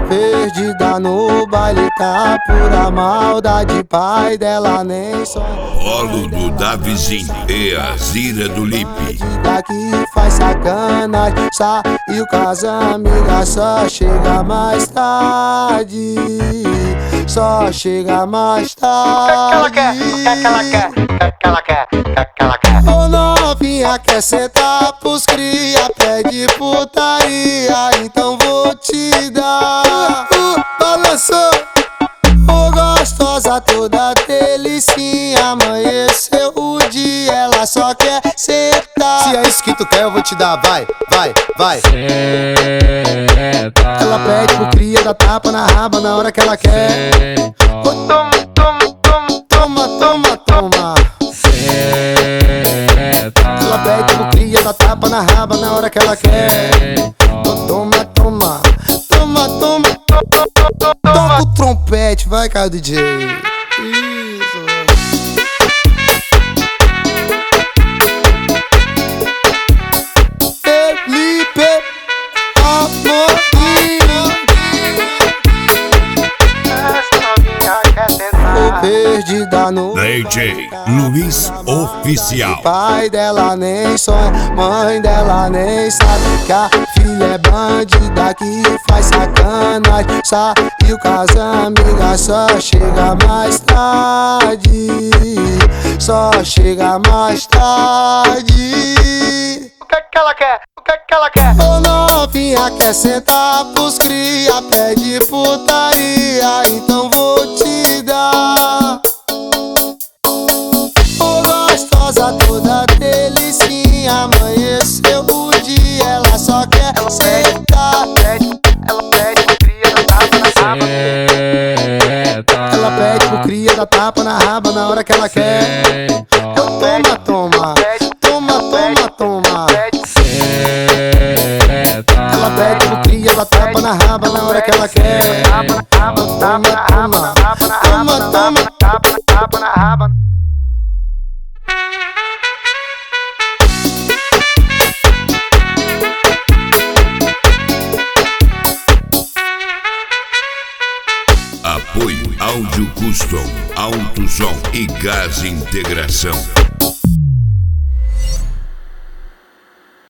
Perdida no baile, tá pura maldade. Pai dela nem só Polo do Davizinho e a Zira do Lipe. daqui faz sacanagem, saiu com as amigas, só chega mais tarde. Só chega mais tarde. O que ela quer? O que ela quer? Ô novinha, quer sentar pros cria, pede putaria, então vou te dar. Balançou, ô gostosa, toda delicinha. Amanheceu o dia, ela só quer sentar. Se é isso que tu quer, eu vou te dar, vai, vai, vai. Ela pede pro cria, dá tapa na raba na hora que ela quer. Ô, toma, toma, toma, toma, toma, toma. Ela pede pro cria, dá tapa na raba na hora que ela quer. Toma, toma, toma, toma. Toca o trompete, vai, cara, DJ. Isso. Felipe, amorzinho. Essa novinha quer sentar. Tô perdida no DJ Luiz Oficial. pai dela nem sonha, mãe dela nem sabe que a filha é bandida que faz sacanagem. Saiu com as amigas, só chega mais tarde. Só chega mais tarde. O que ela quer? O que ela quer? Ô novinha, quer sentar pros cria, pede putaria, então vou te dar. Ô gostosa, toda delicinha. Amanheceu o dia, ela só quer sentar. Ela pede pro cria, dá tapa na raba. Ela pede pro cria, dá tapa na raba na hora que ela quer. Toma, toma, toma, toma, toma. Ela pede pro cria, dá tapa na raba na hora que ela quer. Toma, toma, toma, toma. Tapa na raba. Apoio Áudio Custom, Alto Som e Gás Integração.